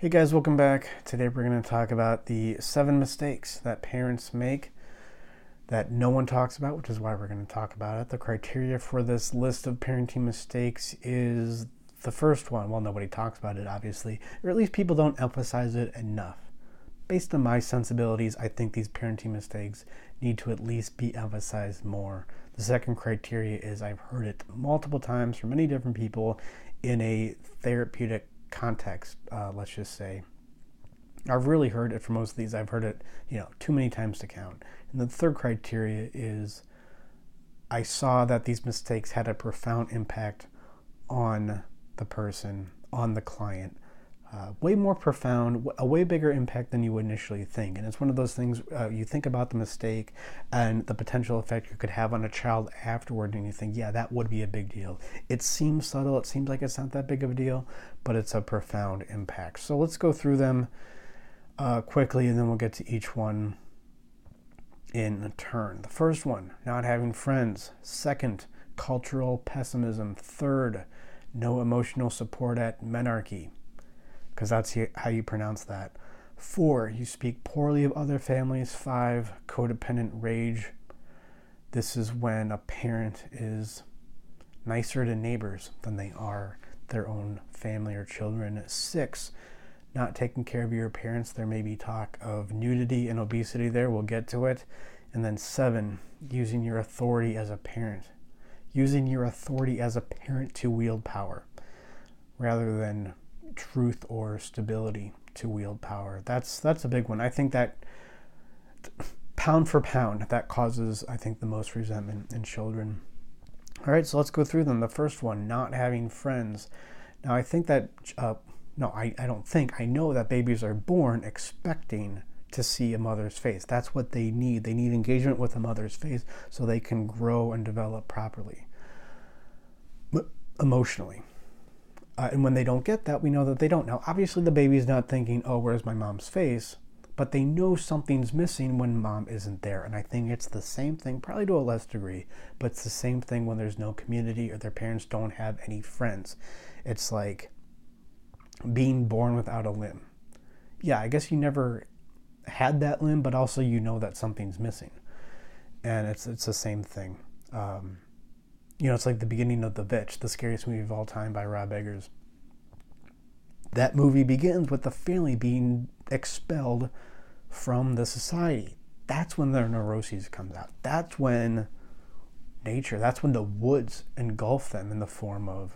Hey guys, welcome back. Today we're going to talk about the 7 mistakes that parents make that no one talks about, which is why we're going to talk about it. The criteria for this list of parenting mistakes is the first one. Well, nobody talks about it, obviously, or at least people don't emphasize it enough. Based on my sensibilities, I think these parenting mistakes need to at least be emphasized more. The second criteria is I've heard it multiple times from many different people in a therapeutic context, let's just say. I've really heard it for most of these. I've heard it, too many times to count. And the third criteria is I saw that these mistakes had a profound impact on the person, on the client. Way more profound, a way bigger impact than you would initially think. And it's one of those things, you think about the mistake and the potential effect it could have on a child afterward, and you think, yeah, that would be a big deal. It seems subtle, it seems like it's not that big of a deal, but it's a profound impact. So let's go through them quickly, and then we'll get to each one in turn. The first one, not having friends. Second, cultural pessimism. Third, no emotional support at menarche, because that's how you pronounce that. 4, you speak poorly of other families. 5, codependent rage. This is when a parent is nicer to neighbors than they are their own family or children. 6, not taking care of your parents. There may be talk of nudity and obesity there. We'll get to it. And then 7, using your authority as a parent. Using your authority as a parent to wield power rather than truth or stability to wield power. That's a big one. I think that pound for pound, that causes, I think, the most resentment in children. All right, so let's go through them. The first one, not having friends. Now, I think that, I don't think, I know that babies are born expecting to see a mother's face. That's what they need. They need engagement with a mother's face so they can grow and develop properly, emotionally. And when they don't get that, we know that they don't. Now, obviously, the baby's not thinking, oh, where's my mom's face? But they know something's missing when mom isn't there. And I think it's the same thing, probably to a less degree, but it's the same thing when there's no community or their parents don't have any friends. It's like being born without a limb. Yeah, I guess you never had that limb, but also you know that something's missing. And it's the same thing. It's like the beginning of The Vitch, the scariest movie of all time by Rob Eggers. That movie begins with the family being expelled from the society. That's when their neuroses comes out. That's when nature, that's when the woods engulf them in the form of,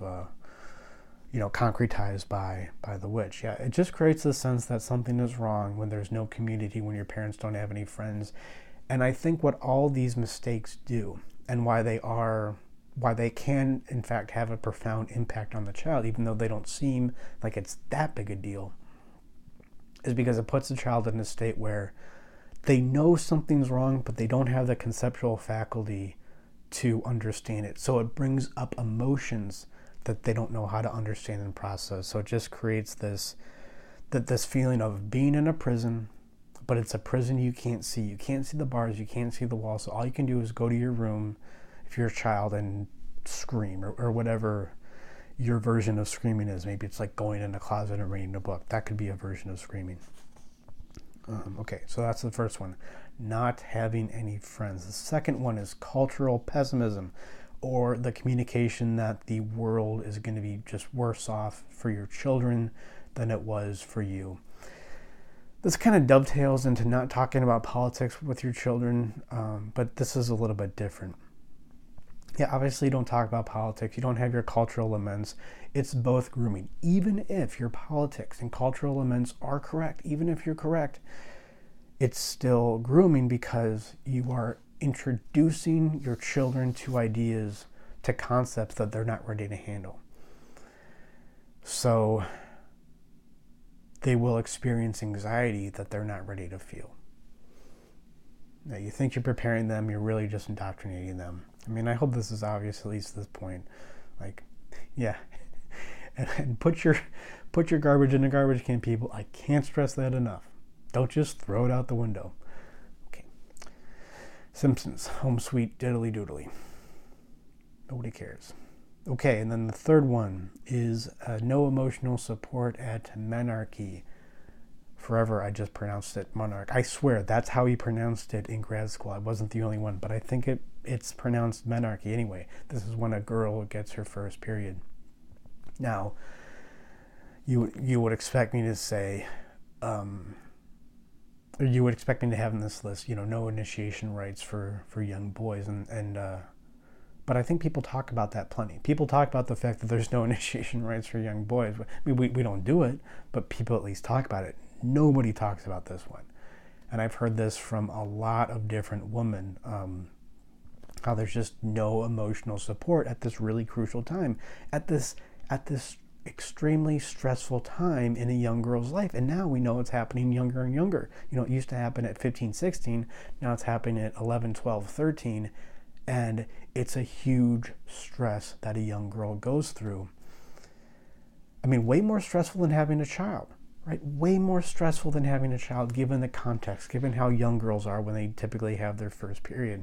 concretized by the witch. Yeah, it just creates the sense that something is wrong when there's no community, when your parents don't have any friends. And I think what all these mistakes do, and why they can, in fact, have a profound impact on the child, even though they don't seem like it's that big a deal, is because it puts the child in a state where they know something's wrong, but they don't have the conceptual faculty to understand it. So it brings up emotions that they don't know how to understand and process. So it just creates this feeling of being in a prison, but it's a prison you can't see. You can't see the bars, you can't see the walls. So all you can do is go to your room, if you're a child, and scream or whatever your version of screaming is. Maybe it's like going in a closet and reading a book. That could be a version of screaming. Okay, so that's the first one, not having any friends. The second one is cultural pessimism, or the communication that the world is going to be just worse off for your children than it was for you. This kind of dovetails into not talking about politics with your children, but this is a little bit different. Yeah, obviously you don't talk about politics. You don't have your cultural laments. It's both grooming. Even if your politics and cultural laments are correct, even if you're correct, it's still grooming because you are introducing your children to ideas, to concepts that they're not ready to handle. So they will experience anxiety that they're not ready to feel. Now, you think you're preparing them, you're really just indoctrinating them. I mean, I hope this is obvious, at least at this point. Like, yeah. And put your garbage in a garbage can, people. I can't stress that enough. Don't just throw it out the window. Okay. Simpsons, Home Sweet Diddly Doodly. Nobody cares. Okay, and then the third one is no emotional support at menarche. forever I just pronounced it monarch. I swear that's how he pronounced it in grad school. I wasn't the only one, but I think it's pronounced menarche anyway. This is when a girl gets her first period. Now, you would expect me to say, or you would expect me to have in this list, no initiation rites for young boys, but I think people talk about that plenty. People talk about the fact that there's no initiation rites for young boys. We don't do it, but people at least talk about it. Nobody talks about this one. And I've heard this from a lot of different women, how there's just no emotional support at this really crucial time, at this extremely stressful time in a young girl's life. And now we know it's happening younger and younger. It used to happen at 15, 16. Now it's happening at 11, 12, 13. And it's a huge stress that a young girl goes through. I mean, way more stressful than having a child, right? Way more stressful than having a child, given the context, given how young girls are when they typically have their first period.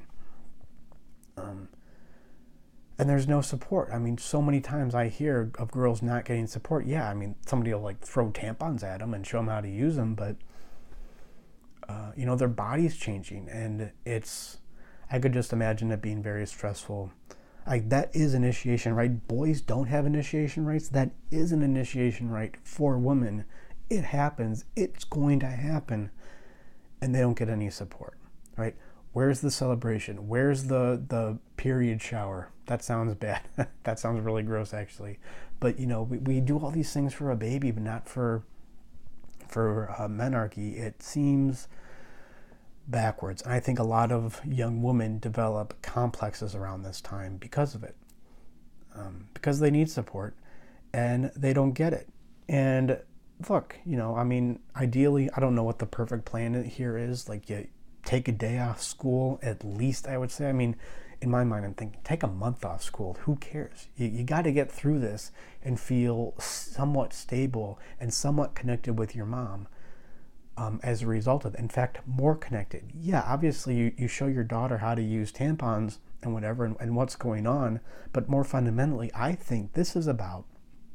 And there's no support. I mean, so many times I hear of girls not getting support. Yeah, I mean, somebody will throw tampons at them and show them how to use them, but their body's changing, and I could just imagine it being very stressful. That is initiation, right? Boys don't have initiation rites. That is an initiation rite for women. It happens. It's going to happen. And they don't get any support, right? Where's the celebration? Where's the period shower? That sounds bad. That sounds really gross, actually. But, we do all these things for a baby, but not for menarche. It seems backwards. And I think a lot of young women develop complexes around this time because of it. Because they need support and they don't get it. And look, ideally, I don't know what the perfect plan here is. You take a day off school, at least, I would say. I mean, in my mind, I'm thinking, take a month off school. Who cares? You got to get through this and feel somewhat stable and somewhat connected with your mom. As a result of it. In fact, more connected. Yeah, obviously you show your daughter how to use tampons and whatever and what's going on, but more fundamentally, I think this is about,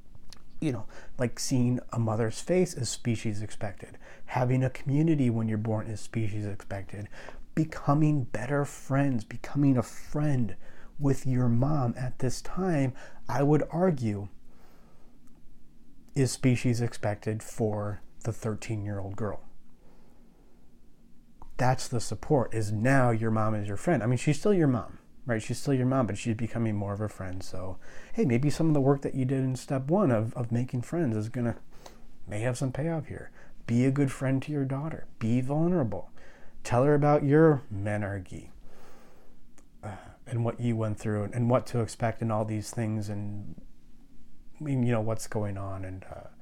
seeing a mother's face is species expected. Having a community when you're born is species expected. Becoming better friends, becoming a friend with your mom at this time, I would argue, is species expected for the 13-year-old girl. That's the support, is now your mom is your friend. I mean, she's still your mom, right? She's still your mom, but she's becoming more of a friend. So, hey, maybe some of the work that you did in step one of making friends may have some payoff here. Be a good friend to your daughter. Be vulnerable. Tell her about your menarche and what you went through and what to expect and all these things and, what's going on. And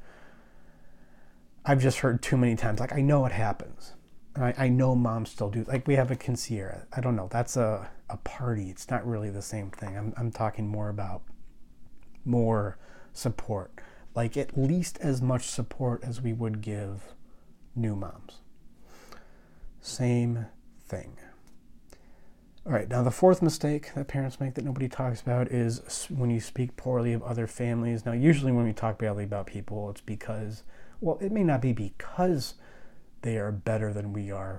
I've just heard too many times, I know it happens. I know moms still do. We have a quinceañera. I don't know. That's a party. It's not really the same thing. I'm talking more about more support. At least as much support as we would give new moms. Same thing. All right. Now, the fourth mistake that parents make that nobody talks about is when you speak poorly of other families. Now, usually when we talk badly about people, it's because, it may not be because they are better than we are,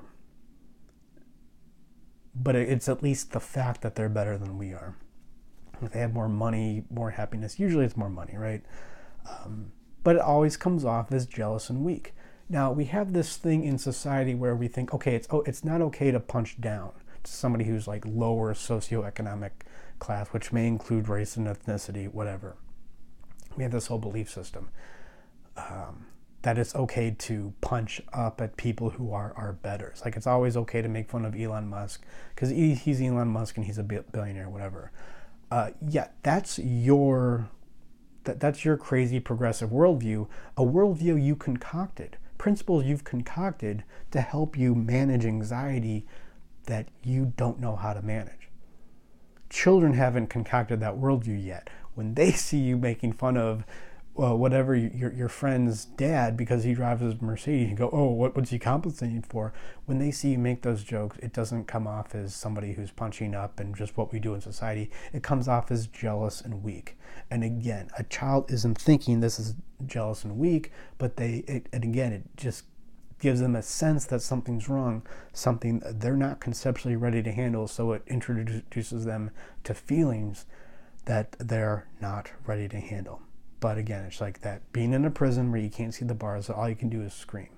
but it's at least the fact that they're better than we are. If they have more money, more happiness, usually it's more money, right? But it always comes off as jealous and weak. Now, we have this thing in society where we think, okay, it's not okay to punch down to somebody who's lower socioeconomic class, which may include race and ethnicity, whatever. We have this whole belief system. That it's okay to punch up at people who are our betters. It's always okay to make fun of Elon Musk because he's Elon Musk and he's a billionaire, whatever. That's your crazy progressive worldview, a worldview you concocted, principles you've concocted to help you manage anxiety that you don't know how to manage. Children haven't concocted that worldview yet. When they see you making fun of whatever your friend's dad because he drives his Mercedes, you go, oh, what's he compensating for? When they see you make those jokes, it doesn't come off as somebody who's punching up and just what we do in society. It comes off as jealous and weak. And again, a child isn't thinking this is jealous and weak, but it just gives them a sense that something's wrong, something they're not conceptually ready to handle, so it introduces them to feelings that they're not ready to handle. But again, it's like that being in a prison where you can't see the bars, so all you can do is scream.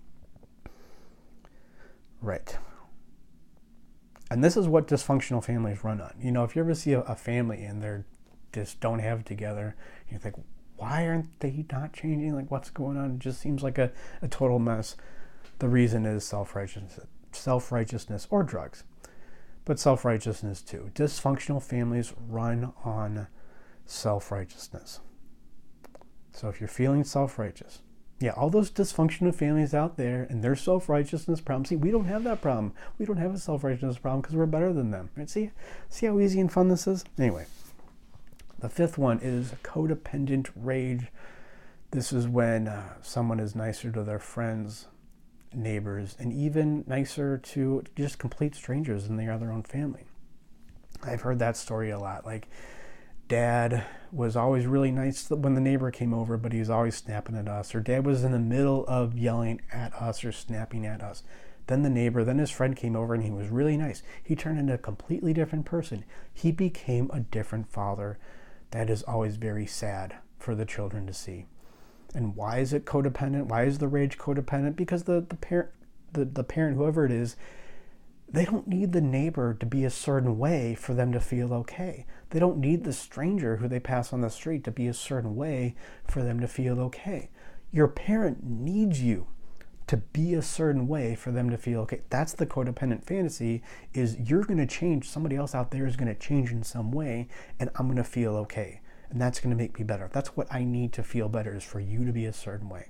Right. And this is what dysfunctional families run on. You know, if you ever see a family and they're just don't have it together, you think, why aren't they not changing? Like, what's going on? It just seems like a total mess. The reason is self-righteousness or drugs, but self-righteousness too. Dysfunctional families run on self-righteousness. So if you're feeling self-righteous, yeah, all those dysfunctional families out there and their self-righteousness problem. See, we don't have that problem. We don't have a self-righteousness problem because we're better than them. Right? See how easy and fun this is? Anyway, the fifth one is codependent rage. This is when someone is nicer to their friends, neighbors, and even nicer to just complete strangers than they are their own family. I've heard that story a lot. Like, Dad was always really nice when the neighbor came over, but he was always snapping at us. Or Dad was in the middle of yelling at us or snapping at us. Then his friend came over and he was really nice. He turned into a completely different person. He became a different father. That is always very sad for the children to see. And why is it codependent? Why is the rage codependent? Because the parent, whoever it is, they don't need the neighbor to be a certain way for them to feel okay. They don't need the stranger who they pass on the street to be a certain way for them to feel okay. Your parent needs you to be a certain way for them to feel okay. That's the codependent fantasy, is you're going to change. Somebody else out there is going to change in some way, and I'm going to feel okay. And that's going to make me better. That's what I need to feel better, is for you to be a certain way.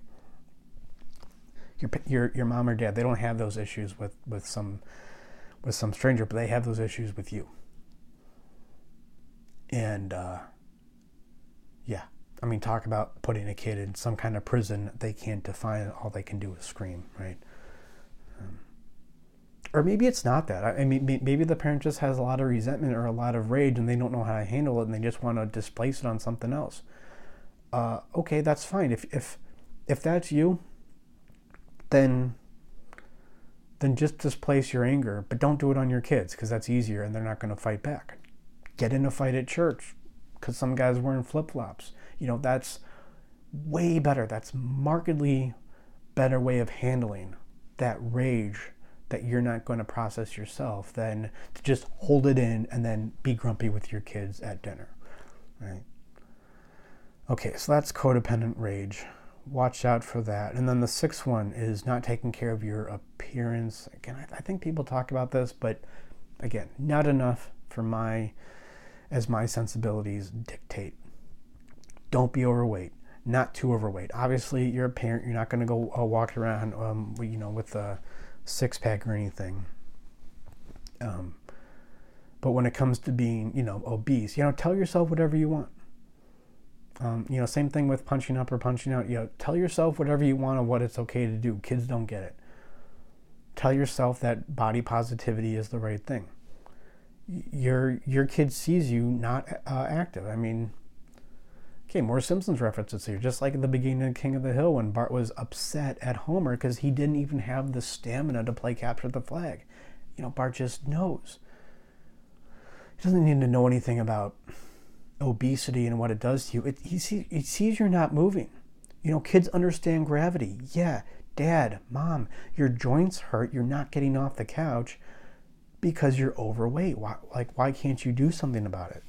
Your mom or dad, they don't have those issues with some stranger, but they have those issues with you. And yeah, I mean, talk about putting a kid in some kind of prison they can't define. All they can do is scream, right? Or maybe it's not that. I mean, maybe the parent just has a lot of resentment or a lot of rage and they don't know how to handle it and they just want to displace it on something else. Okay, that's fine. If that's you, then just displace your anger, but don't do it on your kids, because that's easier and they're not going to fight back. Get in a fight at church because some guy's wearing flip-flops. You know, that's way better. That's markedly better way of handling that rage that you're not going to process yourself than to just hold it in and then be grumpy with your kids at dinner, right? Okay, so that's codependent rage. Watch out for that. And then the sixth one is not taking care of your appearance. Again, I think people talk about this, but again, not enough for my sensibilities dictate. Don't be overweight. Not too overweight. Obviously, you're a parent. You're not going to go walk around, with a six-pack or anything. But when it comes to being, obese, tell yourself whatever you want. Same thing with punching up or punching out. Tell yourself whatever you want and what it's okay to do. Kids don't get it. Tell yourself that body positivity is the right thing. Your kid sees you not active. I mean, okay, more Simpsons references here. Just like at the beginning of King of the Hill when Bart was upset at Homer because he didn't even have the stamina to play capture the flag. Bart just knows. He doesn't need to know anything about obesity and what it does to you. He sees you're not moving. Kids understand gravity. Yeah, Dad, Mom, your joints hurt. You're not getting off the couch because you're overweight. Why can't you do something about it?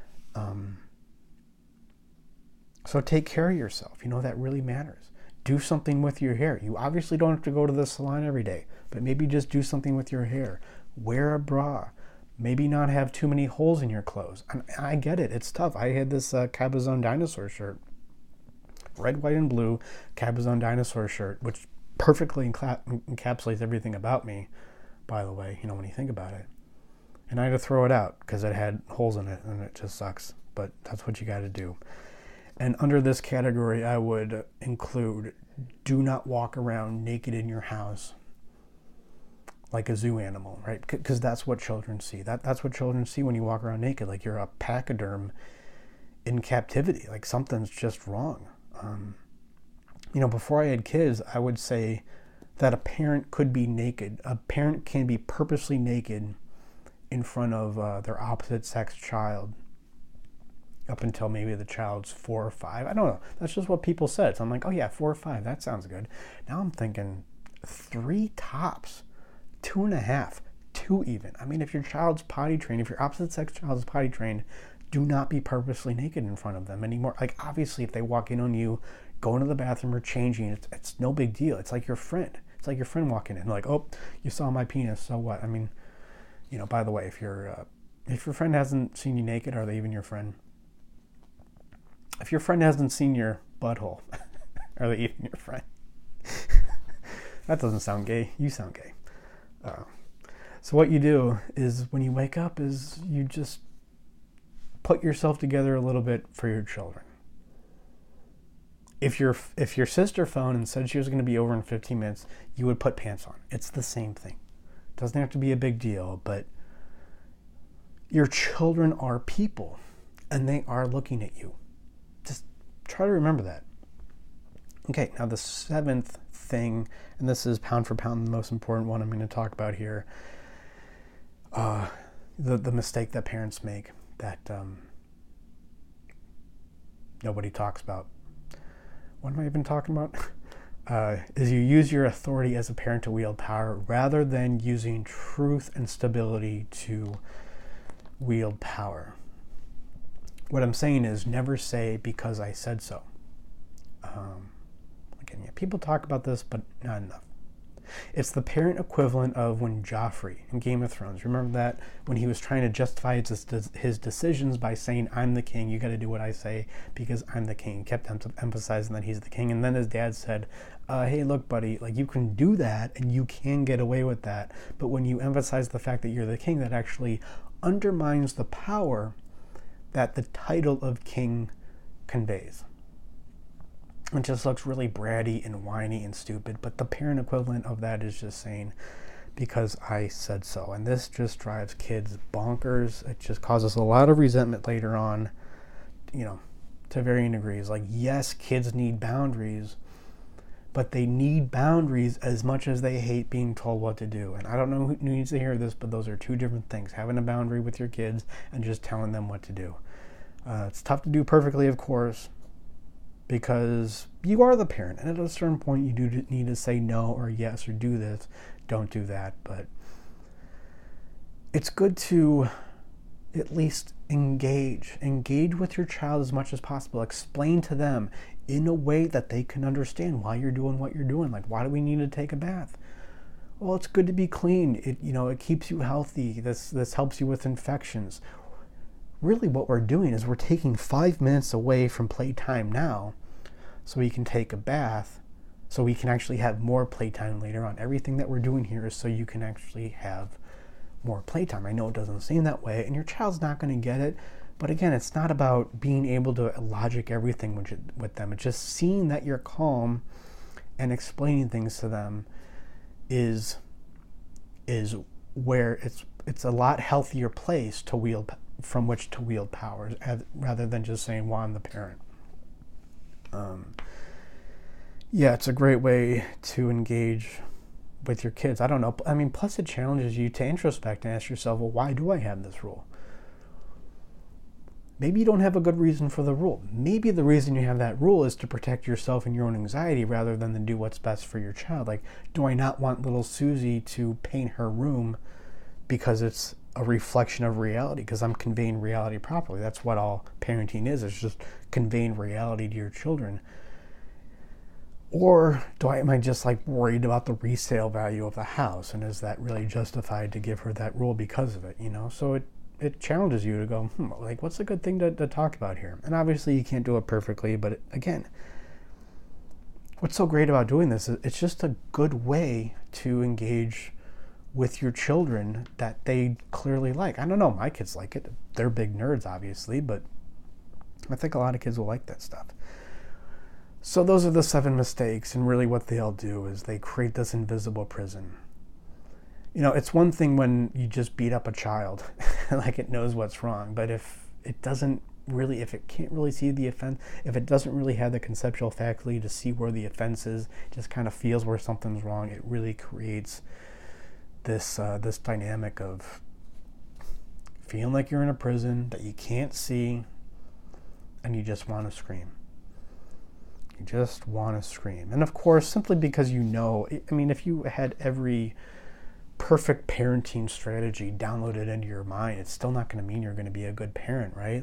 So take care of yourself. That really matters. Do something with your hair. You obviously don't have to go to the salon every day, but maybe just do something with your hair. Wear a bra. Maybe not have too many holes in your clothes. I get it. It's tough. I had this Cabazon dinosaur shirt. Red, white, and blue Cabazon dinosaur shirt, which perfectly encapsulates everything about me, by the way, when you think about it. And I had to throw it out because it had holes in it, and it just sucks. But that's what you got to do. And under this category, I would include do not walk around naked in your house like a zoo animal, right? Because that's what children see. That's what children see when you walk around naked, like you're a pachyderm in captivity, like something's just wrong. Before I had kids, I would say that a parent could be naked. A parent can be purposely naked in front of their opposite sex child up until maybe the child's 4 or 5. I don't know. That's just what people said. So I'm like, oh yeah, 4 or 5. That sounds good. Now I'm thinking 3 tops, 2.5, 2 even. I mean, if your child's potty trained, if your opposite sex child is potty trained, do not be purposely naked in front of them anymore. Like, obviously, if they walk in on you, going to the bathroom or changing, it's no big deal. It's like your friend. It's like your friend walking in, like, oh, you saw my penis, so what? I mean, you know, by the way, if your friend hasn't seen you naked, are they even your friend? If your friend hasn't seen your butthole, are they even your friend? That doesn't sound gay. You sound gay. So what you do is when you wake up is you just put yourself together a little bit for your children. If your sister phoned and said she was going to be over in 15 minutes, you would put pants on. It's the same thing. It doesn't have to be a big deal, but your children are people and they are looking at you. Just try to remember that. Okay, now the 7th thing, and this is pound for pound the most important one I'm going to talk about here, the mistake that parents make that nobody talks about. What am I even talking about? Is you use your authority as a parent to wield power rather than using truth and stability to wield power. What I'm saying is never say because I said so. Again, yeah, people talk about this, but not enough. It's the parent equivalent of when Joffrey in Game of Thrones, remember that? When he was trying to justify his decisions by saying, I'm the king, you got to do what I say because I'm the king. He kept emphasizing that he's the king. And then his dad said, hey, look, buddy, like you can do that and you can get away with that. But when you emphasize the fact that you're the king, that actually undermines the power that the title of king conveys. It just looks really bratty and whiny and stupid, but the parent equivalent of that is just saying, because I said so. And this just drives kids bonkers. It just causes a lot of resentment later on, you know, to varying degrees. Like, yes, kids need boundaries, but they need boundaries as much as they hate being told what to do. And I don't know who needs to hear this, but those are 2 different things. Having a boundary with your kids and just telling them what to do. It's tough to do perfectly, of course, because you are the parent. And at a certain point, you do need to say no or yes or do this, don't do that. But it's good to at least engage with your child as much as possible. Explain to them in a way that they can understand why you're doing what you're doing. Like, why do we need to take a bath? Well, it's good to be clean. It keeps you healthy. This helps you with infections. Really what we're doing is we're taking 5 minutes away from playtime now so we can take a bath, so we can actually have more playtime later on. Everything that we're doing here is so you can actually have more playtime. I know it doesn't seem that way, and your child's not going to get it, but again, it's not about being able to logic everything with them. It's just seeing that you're calm and explaining things to them is where it's a lot healthier place to wield from which to wield powers, rather than just saying, well, I'm the parent. Yeah, it's a great way to engage with your kids. I don't know. I mean, plus it challenges you to introspect and ask yourself, well, why do I have this rule? Maybe you don't have a good reason for the rule. Maybe the reason you have that rule is to protect yourself and your own anxiety rather than to do what's best for your child. Like, do I not want little Susie to paint her room because it's a reflection of reality, because I'm conveying reality properly? That's what all parenting is. It's just conveying reality to your children. Or am I just like worried about the resale value of the house, and is that really justified to give her that rule because of it? So it challenges you to go, like, what's a good thing to talk about here? And obviously you can't do it perfectly, but again, what's so great about doing this is it's just a good way to engage with your children that they clearly like. I don't know, my kids like it. They're big nerds, obviously, but I think a lot of kids will like that stuff. So those are the 7 mistakes, and really what they'll do is they create this invisible prison. It's one thing when you just beat up a child, like it knows what's wrong, but if it doesn't if it can't really see the offense, if it doesn't really have the conceptual faculty to see where the offense is, just kind of feels where something's wrong, it really creates this dynamic of feeling like you're in a prison that you can't see, and you just want to scream. You just want to scream. And of course, simply because if you had every perfect parenting strategy downloaded into your mind, it's still not going to mean you're going to be a good parent, right?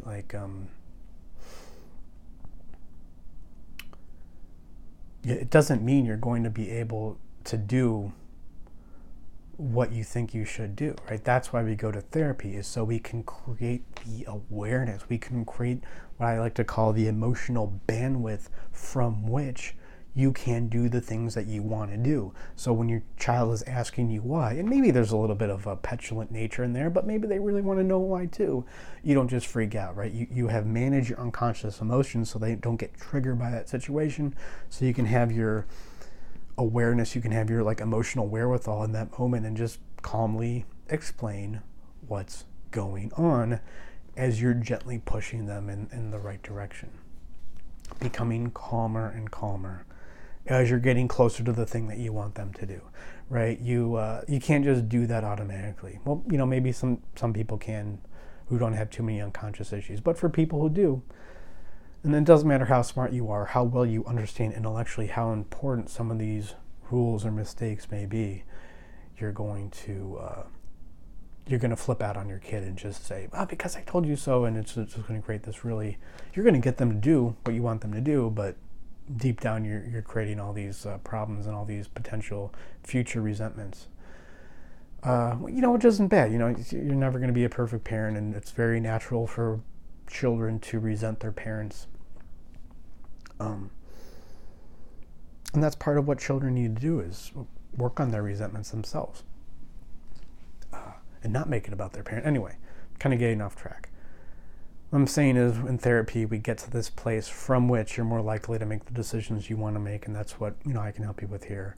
It doesn't mean you're going to be able to do what you think you should do, right? That's why we go to therapy, is so we can create the awareness. We can create what I like to call the emotional bandwidth from which you can do the things that you want to do. So when your child is asking you why, and maybe there's a little bit of a petulant nature in there, but maybe they really want to know why too, you don't just freak out, right? You have managed your unconscious emotions so they don't get triggered by that situation, so you can have your awareness, you can have your emotional wherewithal in that moment and just calmly explain what's going on as you're gently pushing them in the right direction, becoming calmer and calmer as you're getting closer to the thing that you want them to do, right? You can't just do that automatically. Well, maybe some people can, who don't have too many unconscious issues, but for people who do, and it doesn't matter how smart you are, how well you understand intellectually how important some of these rules or mistakes may be, you're going to flip out on your kid and just say, because I told you so, and it's just going to create this you're going to get them to do what you want them to do, but deep down you're creating all these problems and all these potential future resentments. Which isn't bad. You're never going to be a perfect parent, and it's very natural for children to resent their parents. And that's part of what children need to do, is work on their resentments themselves and not make it about their parent. Anyway, kind of getting off track. What I'm saying is, in therapy, we get to this place from which you're more likely to make the decisions you want to make, and that's what I can help you with here.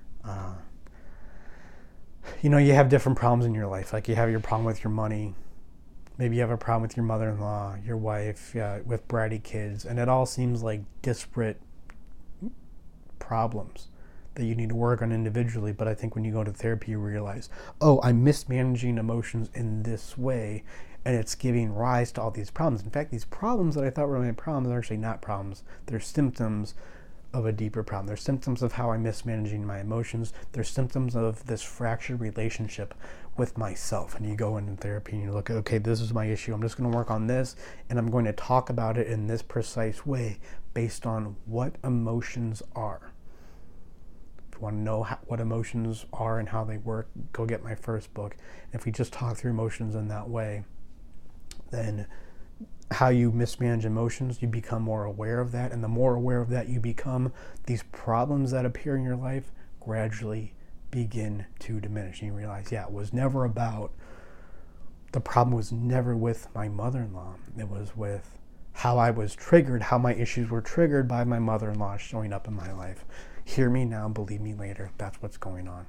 You have different problems in your life. Like, you have your problem with your money. Maybe you have a problem with your mother-in-law, your wife, with bratty kids, and it all seems like disparate problems that you need to work on individually. But I think when you go to therapy, you realize, I'm mismanaging emotions in this way, and it's giving rise to all these problems. In fact, these problems that I thought were my problems are actually not problems. They're symptoms of a deeper problem. They're symptoms of how I'm mismanaging my emotions. They're symptoms of this fractured relationship with myself. And you go into therapy and you look at, okay, this is my issue. I'm just going to work on this, and I'm going to talk about it in this precise way based on what emotions are. If you want to know what emotions are and how they work, go get my first book. And if we just talk through emotions in that way, then how you mismanage emotions, you become more aware of that, and the more aware of that you become, these problems that appear in your life gradually begin to diminish. And you realize, it was never about, the problem was never with my mother-in-law. It was with how I was triggered, how my issues were triggered by my mother-in-law showing up in my life. Hear me now, believe me later. That's what's going on.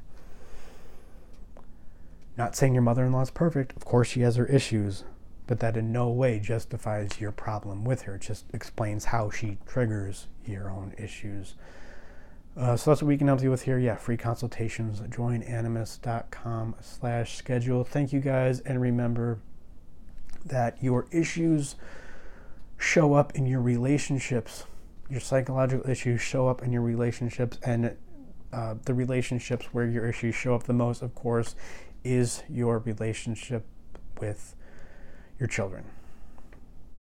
Not saying your mother-in-law is perfect. Of course she has her issues, but that in no way justifies your problem with her. It just explains how she triggers your own issues. So that's what we can help you with here. Free consultations. joinanimus.com/schedule. Thank you guys, and remember that your issues show up in your relationships. Your psychological issues show up in your relationships, and the relationships where your issues show up the most, of course, is your relationship with your children.